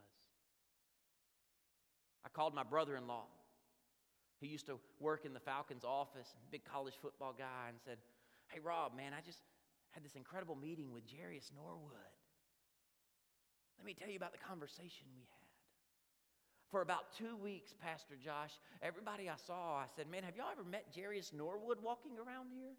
I called my brother-in-law, who used to work in the Falcons office, big college football guy, and said, hey, Rob, man, I just had this incredible meeting with Jarius Norwood. Let me tell you about the conversation we had. For about two weeks, Pastor Josh, everybody I saw, I said, man, have y'all ever met Jarius Norwood walking around here?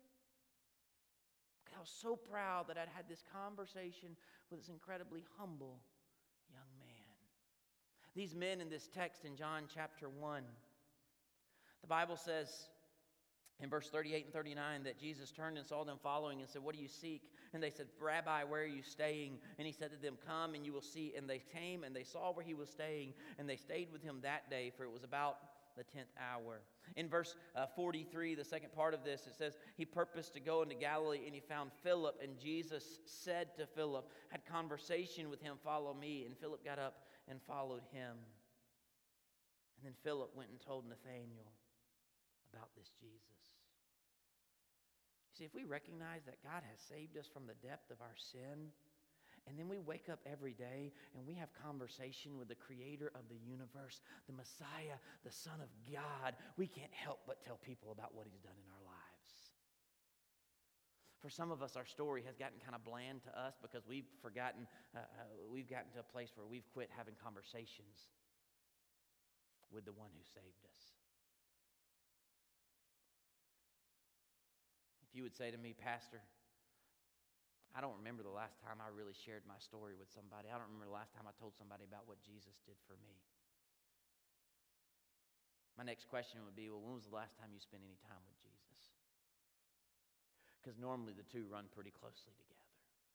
I was so proud that I'd had this conversation with this incredibly humble young man. These men in this text in John chapter one, the Bible says in verse thirty-eight and thirty-nine that Jesus turned and saw them following and said, what do you seek? And they said, Rabbi, where are you staying? And he said to them, come and you will see. And they came and they saw where he was staying, and they stayed with him that day, for it was about the tenth hour. In verse uh, forty-three, the second part of this, it says, he purposed to go into Galilee, and he found Philip, and Jesus said to Philip, had conversation with him, follow me. And Philip got up and followed him. And then Philip went and told Nathanael about this Jesus. You see, if we recognize that God has saved us from the depth of our sin, and then we wake up every day and we have conversation with the creator of the universe, the Messiah, the Son of God, we can't help but tell people about what he's done in our lives. For some of us, our story has gotten kind of bland to us because we've forgotten, uh, uh, we've gotten to a place where we've quit having conversations with the one who saved us. If you would say to me, Pastor, I don't remember the last time I really shared my story with somebody. I don't remember the last time I told somebody about what Jesus did for me. My next question would be, well, when was the last time you spent any time with Jesus? Because normally the two run pretty closely together.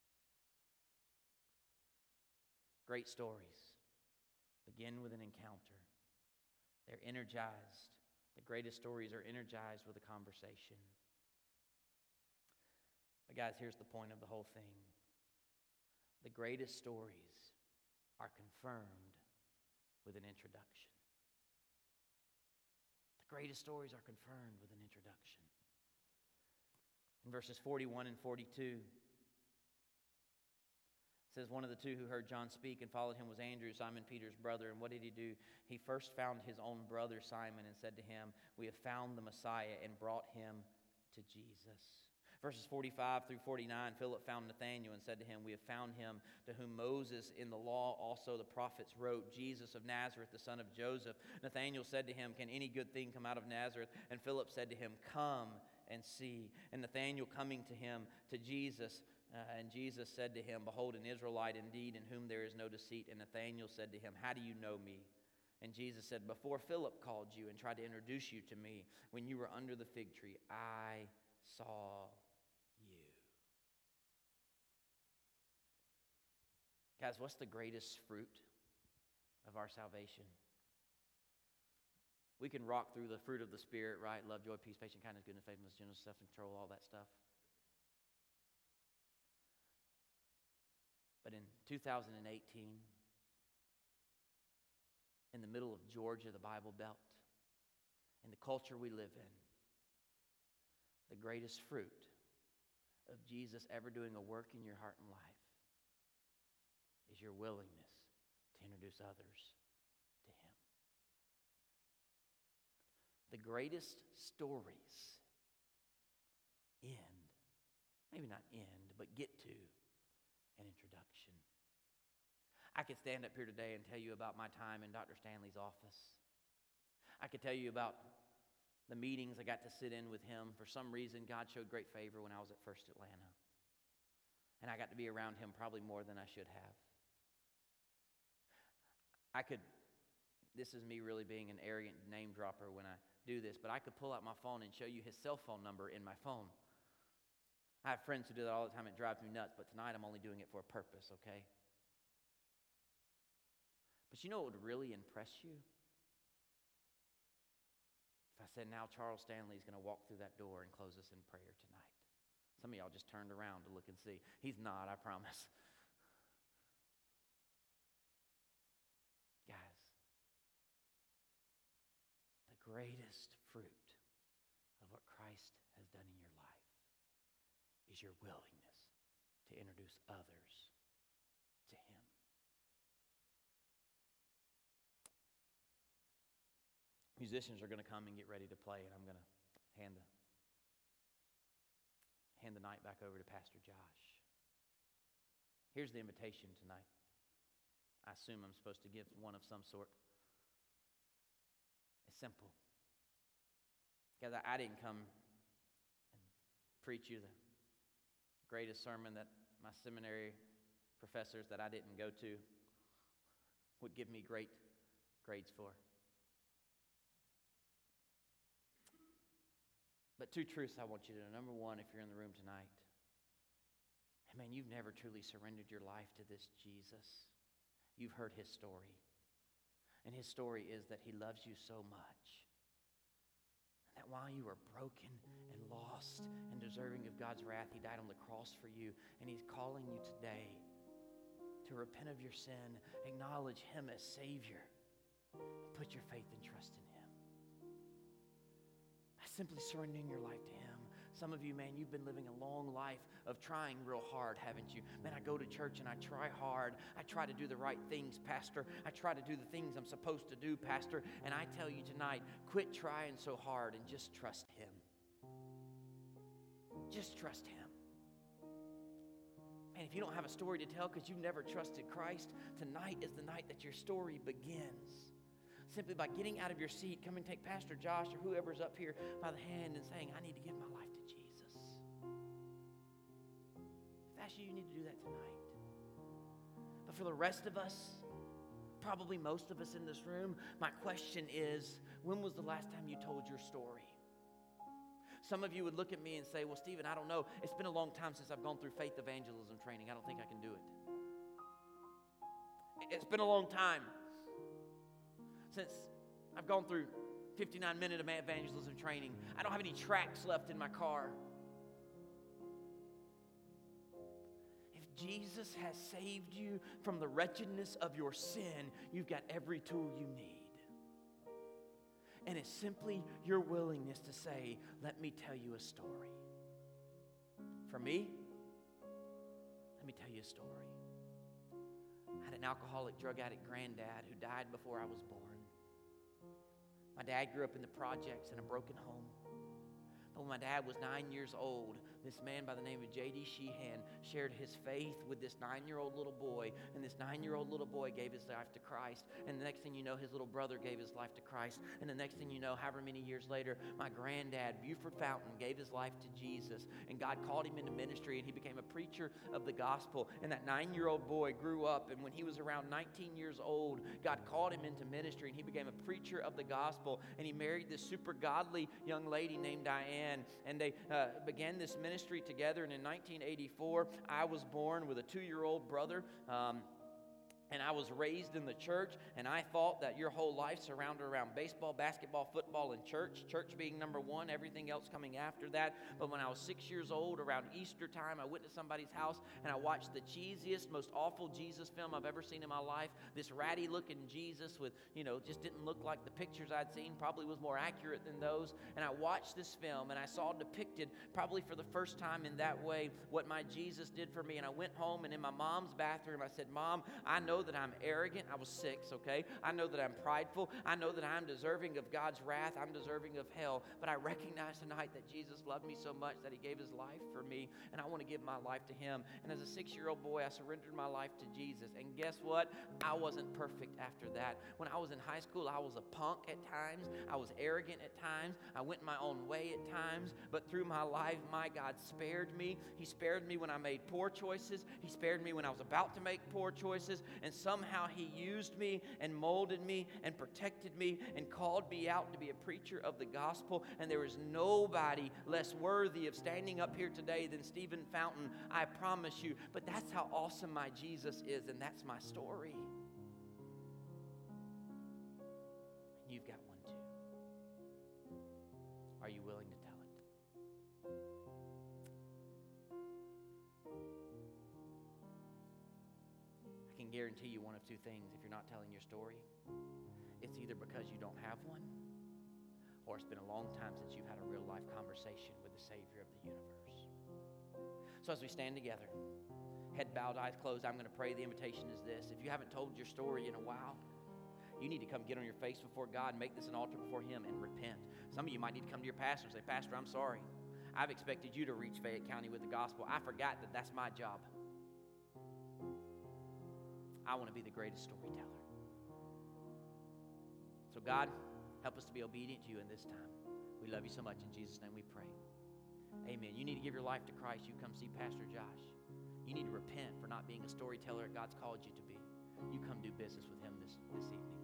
Great stories begin with an encounter. They're energized. The greatest stories are energized with a conversation. But guys, here's the point of the whole thing. The greatest stories are confirmed with an introduction. The greatest stories are confirmed with an introduction. In verses forty-one and forty-two, it says, one of the two who heard John speak and followed him was Andrew, Simon Peter's brother. And what did he do? He first found his own brother Simon and said to him, we have found the Messiah, and brought him to Jesus. Verses forty-five through forty-nine, Philip found Nathanael and said to him, we have found him to whom Moses in the law, also the prophets, wrote, Jesus of Nazareth, the son of Joseph. Nathanael said to him, can any good thing come out of Nazareth? And Philip said to him, come and see. And Nathanael coming to him, to Jesus, uh, and Jesus said to him, behold, an Israelite indeed, in whom there is no deceit. And Nathanael said to him, how do you know me? And Jesus said, before Philip called you and tried to introduce you to me, when you were under the fig tree, I saw you. Guys, what's the greatest fruit of our salvation? We can rock through the fruit of the Spirit, right? Love, joy, peace, patience, kindness, goodness, faithfulness, gentleness, self-control, all that stuff. But in two thousand eighteen, in the middle of Georgia, the Bible Belt, in the culture we live in, the greatest fruit of Jesus ever doing a work in your heart and life is your willingness to introduce others to Him. The greatest stories end, maybe not end, but get to an introduction. I could stand up here today and tell you about my time in Doctor Stanley's office. I could tell you about the meetings I got to sit in with him. For some reason, God showed great favor when I was at First Atlanta. And I got to be around him probably more than I should have. I could, this is me really being an arrogant name dropper when I do this, but I could pull out my phone and show you his cell phone number in my phone. I have friends who do that all the time. It drives me nuts, but tonight I'm only doing it for a purpose, okay? But you know what would really impress you? If I said, now Charles Stanley is going to walk through that door and close us in prayer tonight. Some of y'all just turned around to look and see. He's not, I promise. Guys, the greatest fruit of what Christ has done in your life is your willingness to introduce others to Him. Musicians are going to come and get ready to play, and I'm going to hand the hand the night back over to Pastor Josh. Here's the invitation tonight. I assume I'm supposed to give one of some sort. It's simple. Because I, I didn't come and preach you the greatest sermon that my seminary professors that I didn't go to would give me great grades for. But two truths I want you to know. Number one, if you're in the room tonight, hey man, you've never truly surrendered your life to this Jesus. You've heard His story. And His story is that He loves you so much. And that while you were broken and lost and deserving of God's wrath, He died on the cross for you. And He's calling you today to repent of your sin, acknowledge Him as Savior, and put your faith and trust in Him. Simply surrendering your life to Him. Some of you, man, you've been living a long life of trying real hard, haven't you? Man, I go to church and I try hard. I try to do the right things, Pastor. I try to do the things I'm supposed to do, Pastor. And I tell you tonight, quit trying so hard and just trust Him. Just trust Him. Man, if you don't have a story to tell because you've never trusted Christ, tonight is the night that your story begins. Simply by getting out of your seat, come and take Pastor Josh or whoever's up here by the hand and saying, I need to give my life to Jesus. If that's you, you need to do that tonight. But for the rest of us, probably most of us in this room, my question is, when was the last time you told your story? Some of you would look at me and say, well, Stephen, I don't know. It's been a long time since I've gone through faith evangelism training. I don't think I can do it. It's been a long time since I've gone through fifty-nine minute evangelism training. I don't have any tracks left in my car. If Jesus has saved you from the wretchedness of your sin, you've got every tool you need. And it's simply your willingness to say, let me tell you a story. For me, let me tell you a story. I had an alcoholic, drug addict granddad who died before I was born. My dad grew up in the projects in a broken home. But when my dad was nine years old, this man by the name of J D Sheehan shared his faith with this nine-year-old little boy, and this nine-year-old little boy gave his life to Christ. And the next thing you know, his little brother gave his life to Christ. And the next thing you know, however many years later, my granddad, Buford Fountain, gave his life to Jesus. And God called him into ministry, and he became a preacher of the gospel. And that nine-year-old boy grew up, and when he was around nineteen years old, God called him into ministry, and he became a preacher of the gospel. And he married this super godly young lady named Diane, and they uh, began this ministry together. And in nineteen eighty-four, I was born with a two-year-old brother. Um, And I was raised in the church, and I thought that your whole life surrounded around baseball, basketball, football, and church. Church being number one, everything else coming after that. But when I was six years old, around Easter time, I went to somebody's house, and I watched the cheesiest, most awful Jesus film I've ever seen in my life. This ratty-looking Jesus with, you know, just didn't look like the pictures I'd seen, probably was more accurate than those. And I watched this film, and I saw depicted, probably for the first time in that way, what my Jesus did for me. And I went home, and in my mom's bathroom, I said, Mom, I know that I'm arrogant. I was six, okay? I know that I'm prideful. I know that I'm deserving of God's wrath. I'm deserving of hell. But I recognize tonight that Jesus loved me so much that he gave his life for me, and I want to give my life to him. And as a six-year-old boy, I surrendered my life to Jesus. And guess what? I wasn't perfect after that. When I was in high school, I was a punk at times. I was arrogant at times. I went my own way at times. But through my life, my God spared me. He spared me when I made poor choices. He spared me when I was about to make poor choices. And somehow he used me and molded me and protected me and called me out to be a preacher of the gospel. And there is nobody less worthy of standing up here today than Stephen Fountain, I promise you. But that's how awesome my Jesus is, and that's my story. And you've got one too. Are you willing to tell it? I can guarantee you one of two things if you're not telling your story. It's either because you don't have one, or it's been a long time since you've had a real life conversation with the Savior of the universe. So as we stand together, head bowed, eyes closed, I'm going to pray. The invitation is this. If you haven't told your story in a while, you need to come get on your face before God, make this an altar before him, and repent. Some of you might need to come to your pastor and say, Pastor, I'm sorry. I've expected you to reach Fayette County with the gospel. I forgot that that's my job. I want to be the greatest storyteller. So God, help us to be obedient to you in this time. We love you so much. In Jesus' name we pray. Amen. You need to give your life to Christ. You come see Pastor Josh. You need to repent for not being a storyteller that God's called you to be. You come do business with him this, this evening.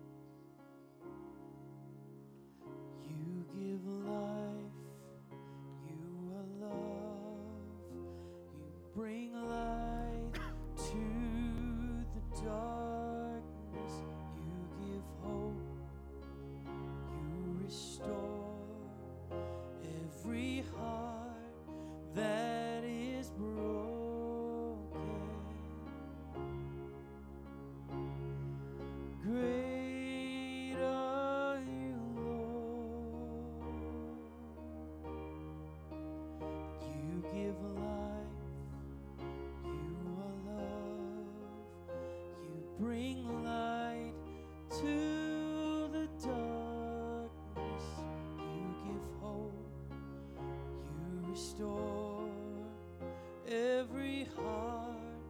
You give life, you are love, you bring light to the darkness, you give hope, you restore every heart that is broken. Great are you, Lord. You give life, you are love, you bring light to the darkness, you give hope, you restore every heart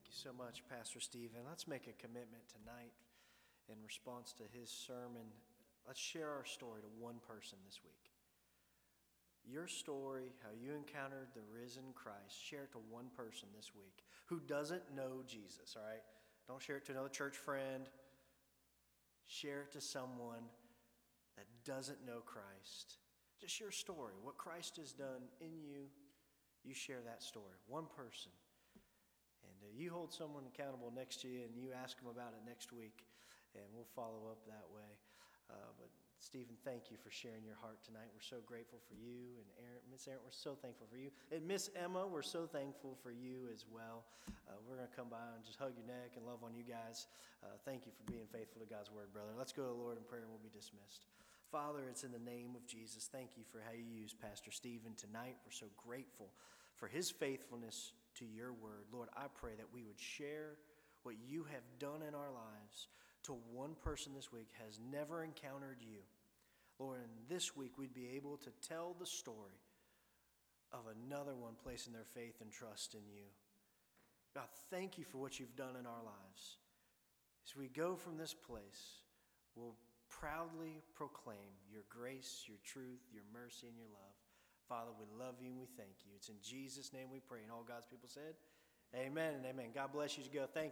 Thank you so much, Pastor Stephen. Let's make a commitment tonight in response to his sermon. Let's share our story to one person this week. Your story, how you encountered the risen Christ, share it to one person this week who doesn't know Jesus, all right? Don't share it to another church friend. Share it to someone that doesn't know Christ. Just your story, what Christ has done in you. You share that story, one person. And uh, you hold someone accountable next to you and you ask them about it next week, and we'll follow up that way. Uh, but Stephen, thank you for sharing your heart tonight. We're so grateful for you. And Aaron, Miss Aaron, we're so thankful for you. And Miss Emma, we're so thankful for you as well. Uh, we're going to come by and just hug your neck and love on you guys. Uh, thank you for being faithful to God's word, brother. Let's go to the Lord in prayer and we'll be dismissed. Father, it's in the name of Jesus. Thank you for how you use Pastor Stephen tonight. We're so grateful for his faithfulness to your word. Lord, I pray that we would share what you have done in our lives to one person this week has never encountered you. Lord, and this week we'd be able to tell the story of another one placing their faith and trust in you. God, thank you for what you've done in our lives. As we go from this place, we'll proudly proclaim your grace, your truth, your mercy, and your love. Father, we love you and we thank you. It's in Jesus' name we pray. And all God's people said, amen and amen. God bless you as you go. Thank you.